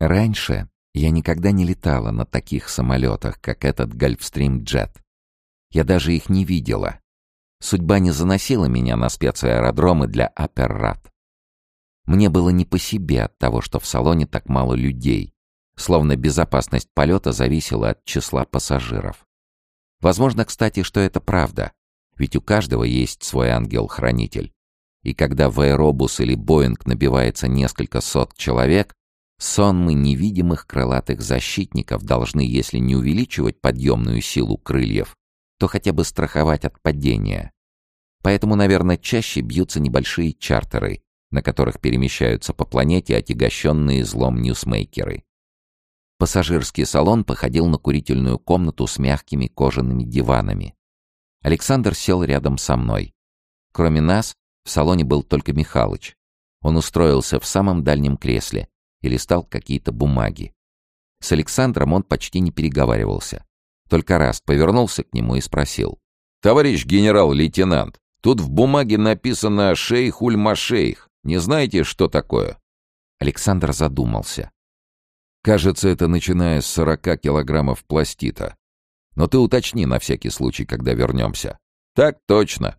Раньше я никогда не летала на таких самолетах, как этот Gulfstream Jet. Я даже их не видела. Судьба не заносила меня на спецаэродромы для аппарат. Мне было не по себе от того, что в салоне так мало людей, словно безопасность полета зависела от числа пассажиров. Возможно, кстати, что это правда, ведь у каждого есть свой ангел-хранитель. И когда в аэробус или Боинг набивается несколько сот человек, сонмы невидимых крылатых защитников должны, если не увеличивать подъемную силу крыльев, то хотя бы страховать от падения. Поэтому, наверное, чаще бьются небольшие чартеры, на которых перемещаются по планете отягощенные злом ньюсмейкеры. Пассажирский салон походил на курительную комнату с мягкими кожаными диванами. Александр сел рядом со мной. Кроме нас, в салоне был только Михалыч. Он устроился в самом дальнем кресле и листал какие-то бумаги. С Александром он почти не переговаривался. Только раз повернулся к нему и спросил: «Товарищ генерал-лейтенант, тут в бумаге написано «Шейх-уль-Машейх». Не знаете, что такое?» Александр задумался. «Кажется, это начиная с 40 килограммов пластита. Но ты уточни на всякий случай, когда вернемся». «Так точно».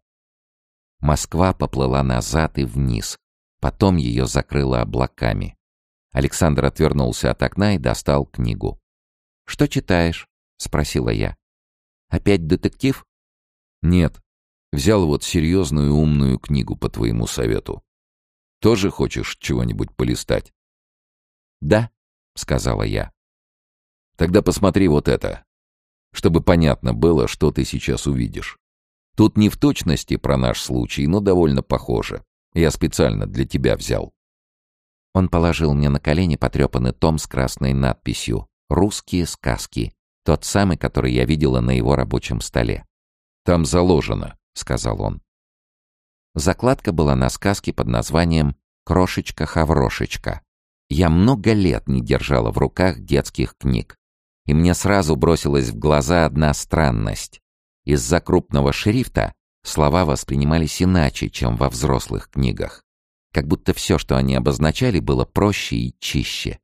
Москва поплыла назад и вниз. Потом ее закрыло облаками. Александр отвернулся от окна и достал книгу. «Что читаешь?» — спросила я. «Опять детектив?» «Нет. Взял вот серьезную умную книгу по твоему совету. Тоже хочешь чего-нибудь полистать?» «Да», — сказала я. «Тогда посмотри вот это, чтобы понятно было, что ты сейчас увидишь. Тут не в точности про наш случай, но довольно похоже. Я специально для тебя взял». Он положил мне на колени потрепанный том с красной надписью «Русские сказки», тот самый, который я видела на его рабочем столе. «Там заложено», — сказал он. Закладка была на сказке под названием «Крошечка-хаврошечка». Я много лет не держала в руках детских книг, и мне сразу бросилась в глаза одна странность. Из-за крупного шрифта слова воспринимались иначе, чем во взрослых книгах. Как будто все, что они обозначали, было проще и чище.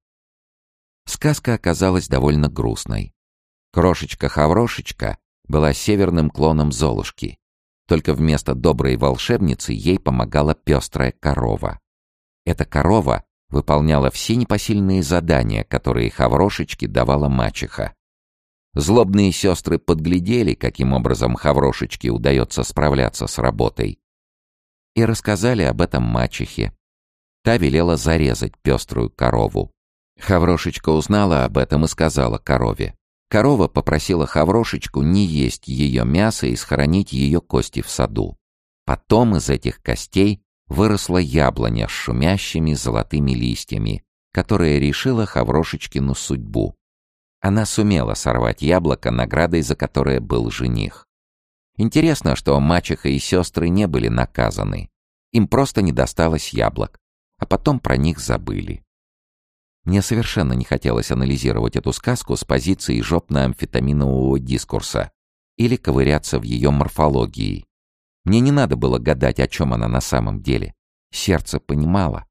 Сказка оказалась довольно грустной. Крошечка-хаврошечка была северным клоном Золушки. Только вместо доброй волшебницы ей помогала пестрая корова. Эта корова выполняла все непосильные задания, которые Хаврошечке давала мачеха. Злобные сестры подглядели, каким образом Хаврошечке удается справляться с работой, и рассказали об этом мачехе. Та велела зарезать пеструю корову. Хаврошечка узнала об этом и сказала корове. Корова попросила Хаврошечку не есть ее мясо и схоронить ее кости в саду. Потом из этих костей выросла яблоня с шумящими золотыми листьями, которая решила Хаврошечкину судьбу. Она сумела сорвать яблоко, наградой за которое был жених. Интересно, что мачеха и сестры не были наказаны. Им просто не досталось яблок, а потом про них забыли. Мне совершенно не хотелось анализировать эту сказку с позиции жопно-амфетаминового дискурса или ковыряться в ее морфологии. Мне не надо было гадать, о чем она на самом деле. Сердце понимало.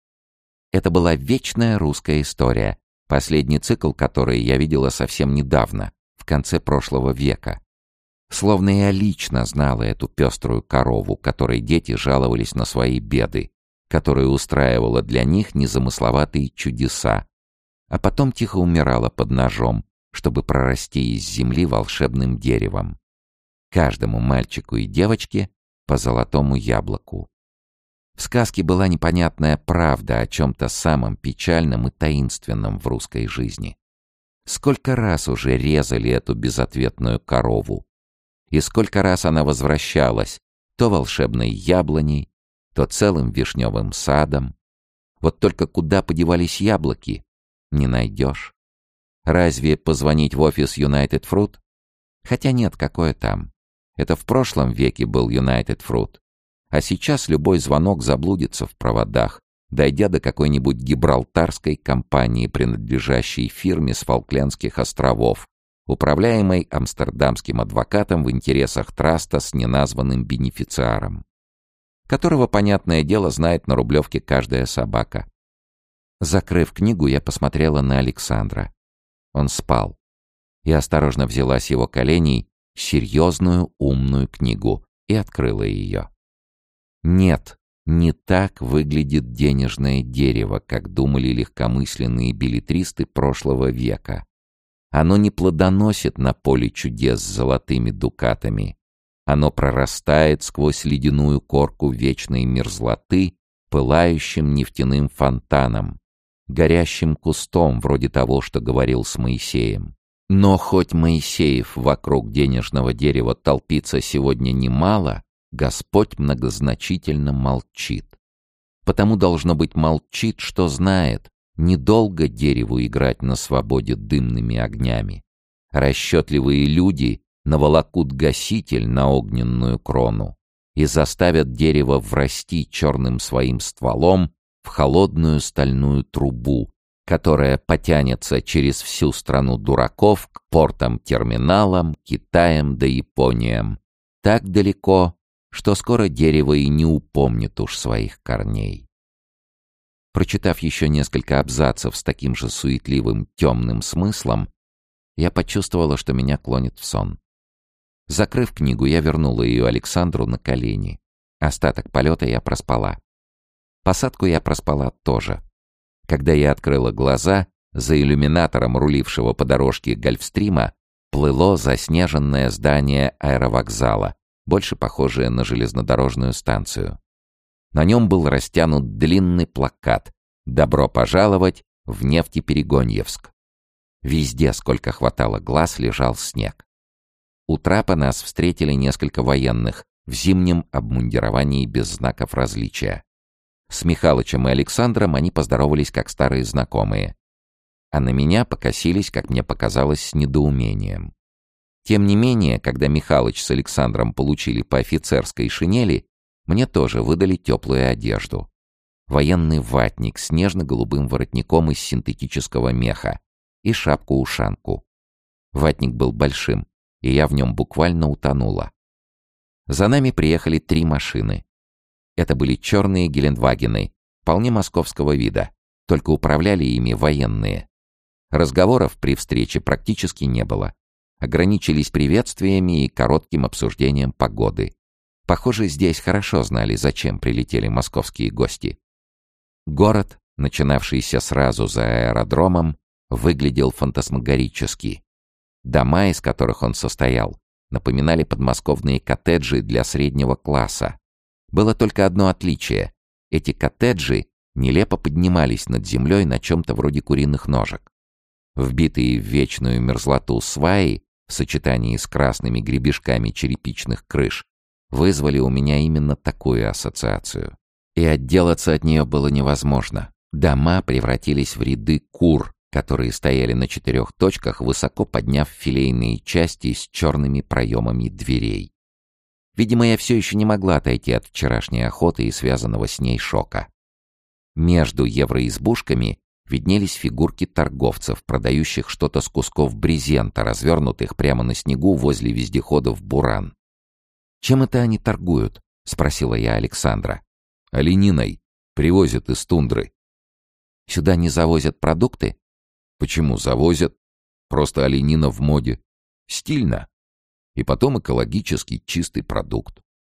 Это была вечная русская история, последний цикл которой я видела совсем недавно, в конце прошлого века. Словно я лично знала эту пеструю корову, которой дети жаловались на свои беды, которая устраивала для них незамысловатые чудеса, а потом тихо умирала под ножом, чтобы прорасти из земли волшебным деревом. Каждому мальчику и девочке по золотому яблоку. В сказке была непонятная правда о чем-то самом печальном и таинственном в русской жизни. Сколько раз уже резали эту безответную корову, и сколько раз она возвращалась, то волшебной яблоней, то целым вишневым садом. Вот только куда подевались яблоки, не найдешь. Разве позвонить в офис United Fruit? Хотя нет, какое там. Это в прошлом веке был United Fruit. А сейчас любой звонок заблудится в проводах, дойдя до какой-нибудь гибралтарской компании, принадлежащей фирме с Фолклендских островов, управляемой амстердамским адвокатом в интересах траста с неназванным бенефициаром, которого, понятное дело, знает на Рублевке каждая собака. Закрыв книгу, я посмотрела на Александра. Он спал. Я осторожно взяла с его коленей серьезную умную книгу и открыла ее. Нет, не так выглядит денежное дерево, как думали легкомысленные беллетристы прошлого века. Оно не плодоносит на поле чудес с золотыми дукатами. Оно прорастает сквозь ледяную корку вечной мерзлоты пылающим нефтяным фонтаном, горящим кустом, вроде того, что говорил с Моисеем. Но хоть Моисеев вокруг денежного дерева толпится сегодня немало, Господь многозначительно молчит. Потому, должно быть, молчит, что знает, недолго дереву играть на свободе дымными огнями. Расчетливые люди наволокут гаситель на огненную крону и заставят дерево врасти черным своим стволом в холодную стальную трубу, которая потянется через всю страну дураков к портам-терминалам, Китаям да Япониям, так далеко, что скоро дерево и не упомнит уж своих корней. Прочитав еще несколько абзацев с таким же суетливым темным смыслом, я почувствовала, что меня клонит в сон. Закрыв книгу, я вернула ее Александру на колени. Остаток полета я проспала. Посадку я проспала тоже. Когда я открыла глаза, за иллюминатором, рулившего по дорожке Гольфстрима, плыло заснеженное здание аэровокзала, больше похожее на железнодорожную станцию. На нем был растянут длинный плакат «Добро пожаловать в Нефтеперегоньевск». Везде, сколько хватало глаз, лежал снег. У трапа нас встретили несколько военных в зимнем обмундировании без знаков различия. С Михалычем и Александром они поздоровались как старые знакомые. А на меня покосились, как мне показалось, с недоумением. Тем не менее, когда Михалыч с Александром получили по офицерской шинели, мне тоже выдали теплую одежду. Военный ватник с нежно-голубым воротником из синтетического меха и шапку-ушанку. Ватник был большим, и я в нем буквально утонула. За нами приехали 3 машины. Это были черные Гелендвагены, вполне московского вида, только управляли ими военные. Разговоров при встрече практически не было. Ограничились приветствиями и коротким обсуждением погоды. Похоже, здесь хорошо знали, зачем прилетели московские гости. Город, начинавшийся сразу за аэродромом, выглядел фантасмагорически. Дома, из которых он состоял, напоминали подмосковные коттеджи для среднего класса. Было только одно отличие. Эти коттеджи нелепо поднимались над землей на чем-то вроде куриных ножек. Вбитые в вечную мерзлоту сваи в сочетании с красными гребешками черепичных крыш вызвали у меня именно такую ассоциацию. И отделаться от нее было невозможно. Дома превратились в ряды кур, которые стояли на 4 точках, высоко подняв филейные части с черными проемами дверей. Видимо, я все еще не могла отойти от вчерашней охоты и связанного с ней шока. Между евроизбушками виднелись фигурки торговцев, продающих что-то с кусков брезента, развернутых прямо на снегу возле вездеходов «Буран». «Чем это они торгуют?» — спросила я Александра. «Олениной. Привозят из тундры». «Сюда не завозят продукты?» «Почему завозят? Просто оленина в моде. Стильно. И потом экологически чистый продукт».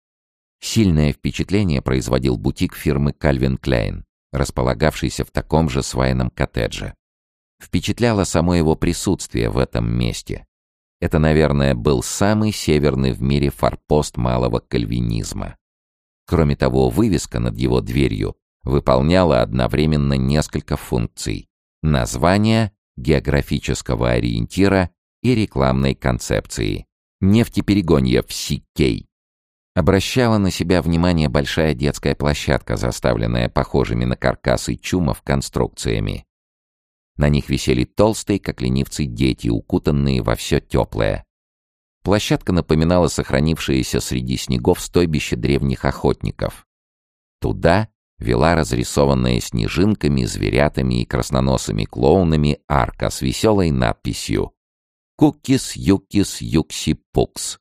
Сильное впечатление производил бутик фирмы Calvin Klein, располагавшийся в таком же свайном коттедже. Впечатляло само его присутствие в этом месте. Это, наверное, был самый северный в мире форпост малого кальвинизма. Кроме того, вывеска над его дверью выполняла одновременно несколько функций: названия, географического ориентира и рекламной концепции. Нефтеперегоньев Си-Кей. Обращала на себя внимание большая детская площадка, заставленная похожими на каркасы чумов конструкциями. На них висели толстые, как ленивцы, дети, укутанные во все теплое. Площадка напоминала сохранившееся среди снегов стойбище древних охотников. Туда вела разрисованная снежинками, зверятами и красноносыми клоунами арка с веселой надписью «Кукис, юкис, юкси, пукс».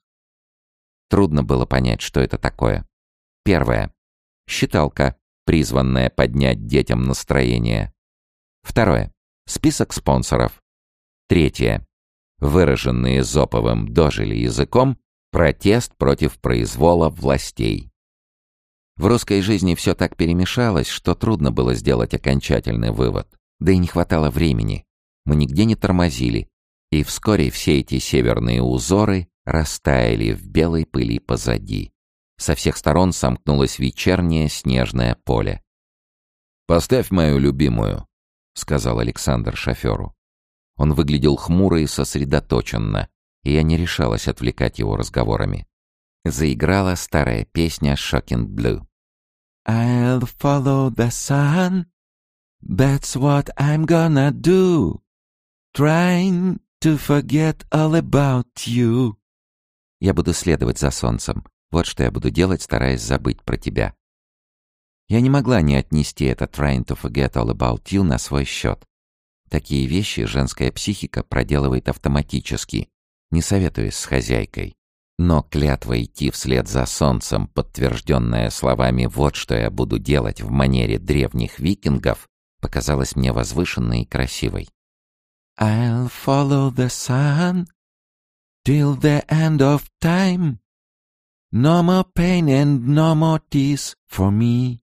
Трудно было понять, что это такое. Первое. Считалка, призванная поднять детям настроение. Второе. Список спонсоров. Третье. Выраженный Эзоповым дожили языком протест против произвола властей. В русской жизни все так перемешалось, что трудно было сделать окончательный вывод. Да и не хватало времени. Мы нигде не тормозили. И вскоре все эти северные узоры растаяли в белой пыли позади. Со всех сторон сомкнулось вечернее снежное поле. «Поставь мою любимую», — сказал Александр шоферу. Он выглядел хмуро и сосредоточенно, и я не решалась отвлекать его разговорами. Заиграла старая песня «Shocking Blue». «I'll follow the sun, that's what I'm gonna do, trying to forget all about you». Я буду следовать за солнцем. Вот что я буду делать, стараясь забыть про тебя. Я не могла не отнести это «trying to forget all about you» на свой счет. Такие вещи женская психика проделывает автоматически, не советуясь с хозяйкой. Но клятва идти вслед за солнцем, подтвержденная словами «вот что я буду делать» в манере древних викингов, показалась мне возвышенной и красивой. «I'll follow the sun till the end of time. No more pain and no more tears for me».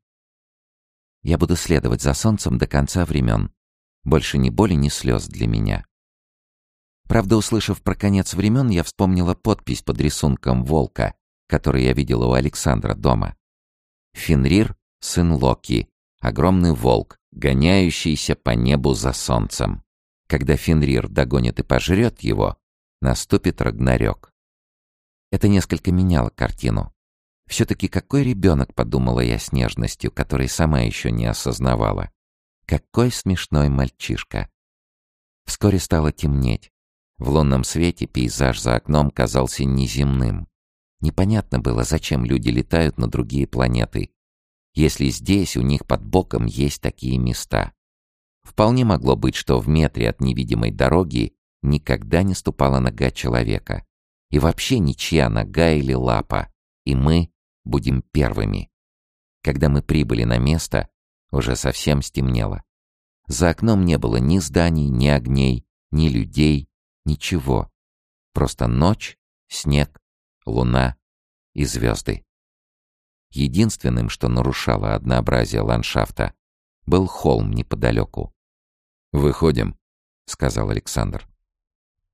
Я буду следовать за солнцем до конца времен. Больше ни боли, ни слез для меня. Правда, услышав про конец времен, я вспомнила подпись под рисунком волка, который я видела у Александра дома. Фенрир, сын Локи, огромный волк, гоняющийся по небу за солнцем. Когда Фенрир догонит и пожрет его, наступит Рагнарёк. Это несколько меняло картину. Все-таки какой ребенок, подумала я с нежностью, который сама еще не осознавала. Какой смешной мальчишка. Вскоре стало темнеть. В лунном свете пейзаж за окном казался неземным. Непонятно было, зачем люди летают на другие планеты, если здесь у них под боком есть такие места. Вполне могло быть, что в метре от невидимой дороги никогда не ступала нога человека. И вообще ничья нога или лапа. И мы будем первыми. Когда мы прибыли на место, уже совсем стемнело. За окном не было ни зданий, ни огней, ни людей, ничего. Просто ночь, снег, луна и звезды. Единственным, что нарушало однообразие ландшафта, был холм неподалеку. «Выходим», — сказал Александр.